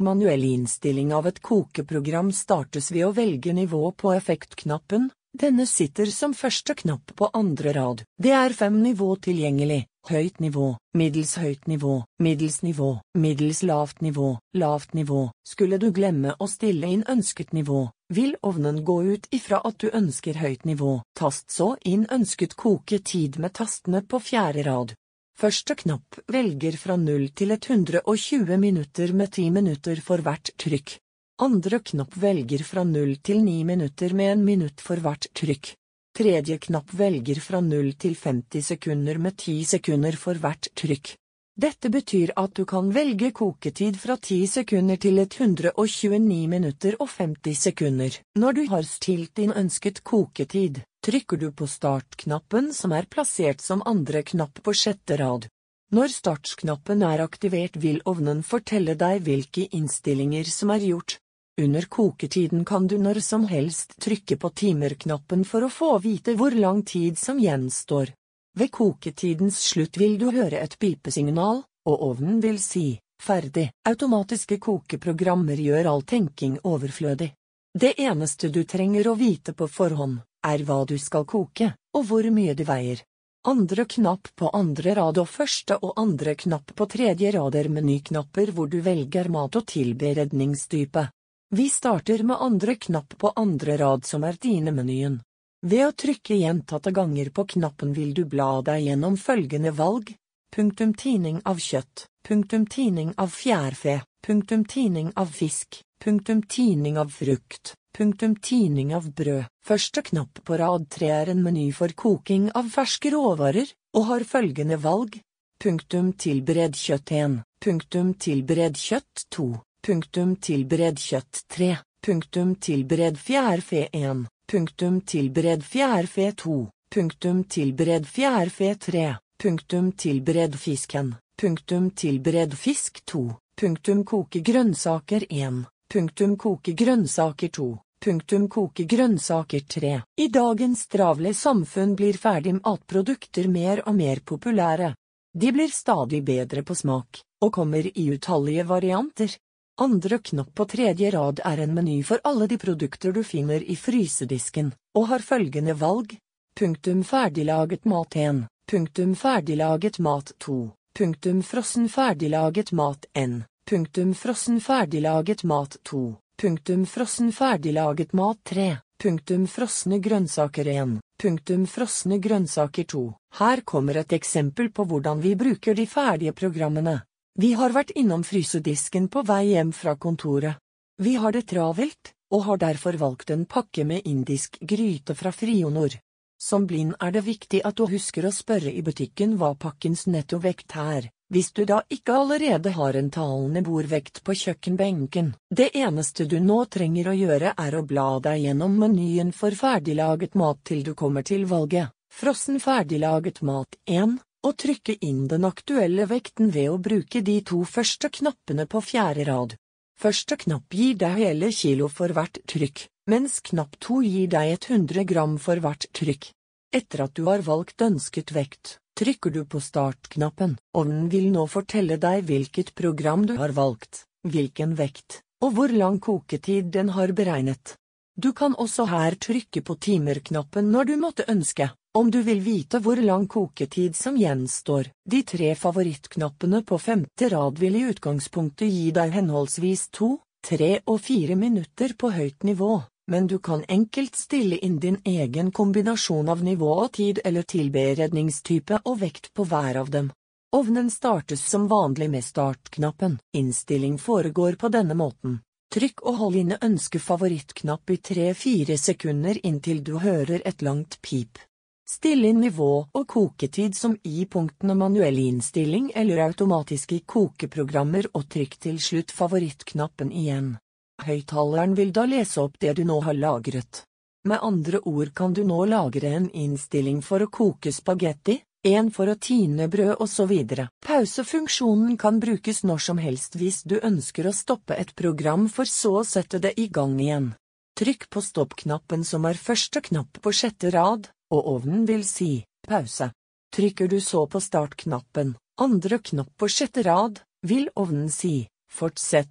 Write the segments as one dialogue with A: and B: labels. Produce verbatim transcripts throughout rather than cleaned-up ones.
A: Manuell innstilling av et kokeprogram startes ved å velge nivå på effektknappen. Denne sitter som første knapp på andre rad. Det er fem nivå tilgjengelig. Høyt nivå, middels høyt nivå, middels nivå, middels lavt nivå, lavt nivå. Skulle du glemme å stille inn ønsket nivå, vil ovnen gå ut ifra at du ønsker høyt nivå. Tast så inn ønsket koketid med tastene på fjerde rad. Første knapp velger fra null til hundre og tjue minutter med ti minutter for hvert trykk. Andre knapp velger fra null til ni minutter med en minutt for hvert trykk. Tredje knapp velger fra null til femti sekunder med ti sekunder for hvert trykk. Dette betyr at du kan velge koketid fra ti sekunder til hundre og tjueni minutter og femti sekunder. Når du har stilt din ønsket koketid, trykker du på startknappen som er plassert som andre knapp på sjette rad. Når startknappen er aktivert vil ovnen fortelle deg hvilke innstillinger som er gjort. Under koketiden kan du når som helst trykke på timerknappen for å få vite hvor lang tid som gjenstår. Ved koketidens slutt vil du høre et pipesignal, og ovnen vil si, ferdig. Automatiske kokeprogrammer gjør all tenking overflødig. Det eneste du trenger å vite på forhånd, er hva du skal koke, og hvor mye det veier. Andre knapp på andre rad og første og andre knapp på tredje rad er menyknapper hvor du velger mat- og tilberedningstype. Vi starter med andre knapp på andre rad som er dine menyen. Ved å trykke gjentatte ganger på knappen vil du bla deg gjennom følgende valg. Punktum tining av kjøtt, punktum tining av fjærfe, punktum tining av fisk, punktum tining av frukt, punktum tining av brød. Første knapp på rad tre er en meny for koking av ferske råvarer, og har følgende valg. Punktum tilbered kjøtt en, punktum tilbered kjøtt to. Punktum tilbered kjøtt tre, punktum tilbered fjærfe en, punktum tilbered fjærfe to, punktum tilbered fjærfe tre, punktum tilbered fisken, punktum tilbered fisk to, punktum koke grønnsaker en, punktum koke grønnsaker to, punktum koke grønnsaker tre. I dagens travle samfunn blir ferdig matprodukter mer og mer populære. De blir stadig bedre på smak, og kommer i utallige varianter. Andre knapp på tredje rad er en meny for alle de produkter du finner i frysedisken, og har følgende valg. Punktum ferdiglaget mat en, punktum ferdiglaget mat to, punktum frossen ferdiglaget mat en, punktum frossen ferdiglaget mat to, punktum frossen ferdiglaget mat tre, punktum frosne grønnsaker en, punktum frosne grønnsaker to. Her kommer et eksempel på hvordan vi bruker de ferdige programmene. Vi har vært innom frysedisken på vei hjem fra kontoret. Vi har det travelt, og har derfor valgt en pakke med indisk gryte fra Frionor. Som blind er det viktig at du husker å spørre i butikken hva pakkens nettovekt er, hvis du da ikke allerede har en talende bordvekt på kjøkkenbenken. Det eneste du nå trenger å gjøre er å bla deg gjennom menyen for ferdiglaget mat til du kommer til valget, frossen ferdiglaget mat en, og trykke inn den aktuelle vekten ved å bruke de to første knappene på fjerde rad. Første knapp gir deg hele kilo for hvert trykk, mens knapp to gir deg hundre gram for hvert trykk. Etter at du har valgt ønsket vekt, trykker du på startknappen. Ovnen vil nå fortelle deg hvilket program du har valgt, hvilken vekt, og hvor lang koketid den har beregnet. Du kan også her trykke på timerknappen når du måtte ønske. Om du vil vite hvor lang koketid som gjenstår, de tre favorittknappene på femte rad vil i utgangspunktet gi deg henholdsvis to, tre og fire minutter på høyt nivå, men du kan enkelt stille inn din egen kombinasjon av nivå og tid eller tilberedningstype og vekt på hver av dem. Ovnen startes som vanlig med startknappen. Innstilling foregår på denne måten. Trykk og hold inne ønske favorittknapp i tre–fire sekunder inntil du hører et langt pip. Still inn nivå og koketid som i punktene manuell innstilling eller automatiske kokeprogrammer og trykk til slutt favorittknappen igjen. Høyttaleren vil da lese opp det du nå har lagret. Med andre ord kan du nå lagre en innstilling for å koke spagetti, en for å tine brød og så videre. Pausefunksjonen kan brukes når som helst hvis du ønsker å stoppe et program for så å sette det i gang igjen. Trykk på stoppknappen som er første knapp på sjette rad, og ovnen vil si pause. Trykker du så på startknappen, andre knapp på sjette rad, vil ovnen si fortsett,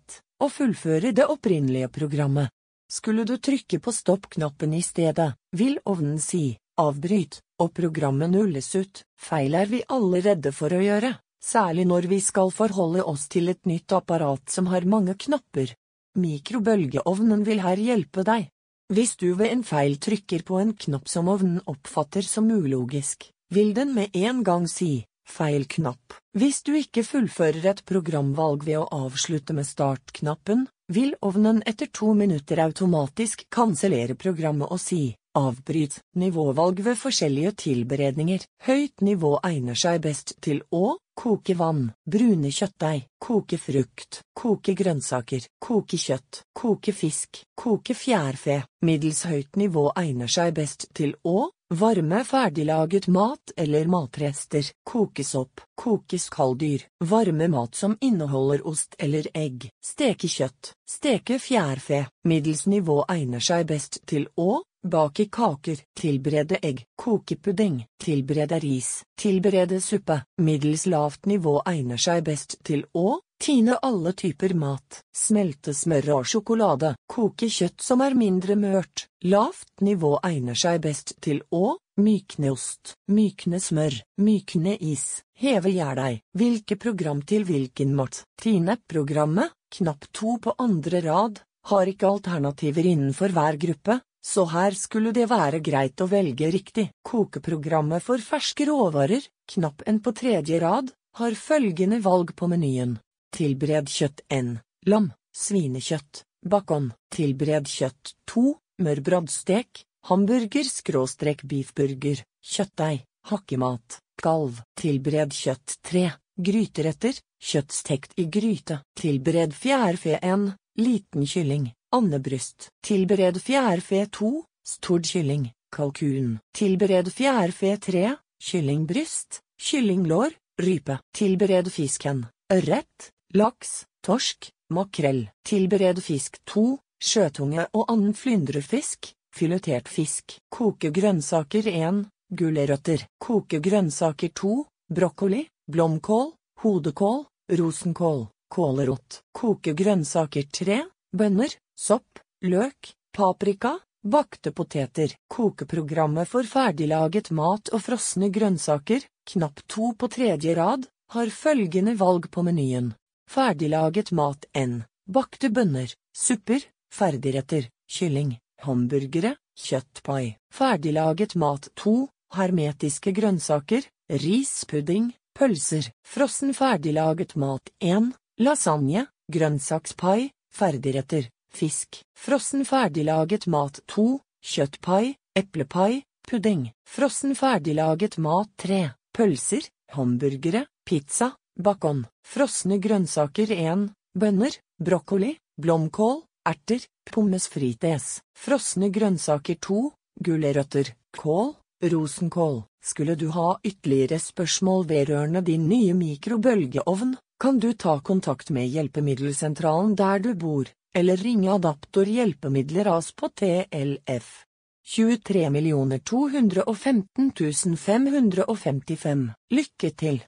A: og fullføre det opprinnelige programmet. Skulle du trykke på stopp-knappen i stedet, vil ovnen si avbryt, og programmet nulles ut. Feil er vi alle redde for å gjøre, særlig når vi skal forholde oss til et nytt apparat som har mange knapper. Mikrobølgeovnen vil her hjelpe deg. Hvis du ved en feil trykker på en knapp som ovnen oppfatter som ulogisk, vil den med en gang si feil knapp. Hvis du ikke fullfører et programvalg ved å avslutte med startknappen, vil ovnen etter to minutter automatisk kansellere programmet og si avbryt. Nivåvalg ved forskjellige tilberedninger. Høyt nivå egner seg best til å koke vann, brune kjøttdeig, koke frukt, koke grønnsaker, koke kjøtt, koke fisk, koke fjærfe. Middels høyt nivå egner seg best til å varme ferdiglaget mat eller matrester, koke sopp, koke skalldyr, varme mat som inneholder ost eller egg, steke kjøtt, steke fjærfe. Middels nivå egner seg best til å bake kaker, tilberede egg, koke pudding, tilberede ris, tilberede suppe. Middels lavt nivå egner seg best til å tine alle typer mat, smelte smør og sjokolade, koke kjøtt som er mindre mørt. Lavt nivå egner seg best til å mykne ost, mykne smør, mykne is, heve gjærdeig. Hvilke program til hvilken mat? Tine-programmet, knapp to på andre rad, har ikke alternativer innenfor hver gruppe, så her skulle det være greit å velge riktig. Kokeprogrammet for ferske råvarer, knapp en på tredje rad, har følgende valg på menyen. Tilbered kjøtt en, lam, svinekjøtt, bacon, tilbered kjøtt to, mørbradstek, hamburger skråstrek beefburger, kjøttdeig, hakkemat, kalv, tilbered kjøtt tre, gryteretter, kjøtt stekt i gryte, tilbered fjærfe en, liten kylling, andebryst, tilbered fjærfe to, stord kylling, kalkun, tilbered fjærfe tre, kyllingbryst, kyllinglår, rype, tilbered fisken, ørret, laks, torsk, makrell, tilbered fisk to, sjøtunge og annen flyndrefisk, filetert fisk, koke grønnsaker en, gulrøtter, koke grønnsaker to, brokkoli, blomkål, hodekål, rosenkål, kålrot, koke grønnsaker tre, bønner, sopp, løk, paprika, bakte poteter. Kokeprogrammet for ferdiglaget mat og frosne grønnsaker, knapp to på tredje rad, har følgende valg på menyen. Ferdiglaget mat en, bakte bønner, supper, ferdigretter, kylling, hamburgere, kjøttpai. Ferdiglaget mat to, hermetiske grønnsaker, rispudding, pølser. Frossen ferdiglaget mat en, lasagne, grønnsakspai, ferdigretter, fisk. Frossen ferdiglaget mat to, kjøttpai, eplepai, pudding. Frossen ferdiglaget mat tre, pølser, hamburgere, pizza, bacon. Frosne grønnsaker en, bønner, brokkoli, blomkål, erter, pommes frites. Frosne grønnsaker to, gulrøtter, kål, rosenkål. Skulle du ha ytterligere spørsmål vedrørende din nye mikrobølgeovn, kan du ta kontakt med hjelpemiddelsentralen der du bor, eller ringe Adaptor Hjelpemidler A S på T L F tjuetre millioner to hundre og femten tusen fem hundre og femtifem. Lykke til!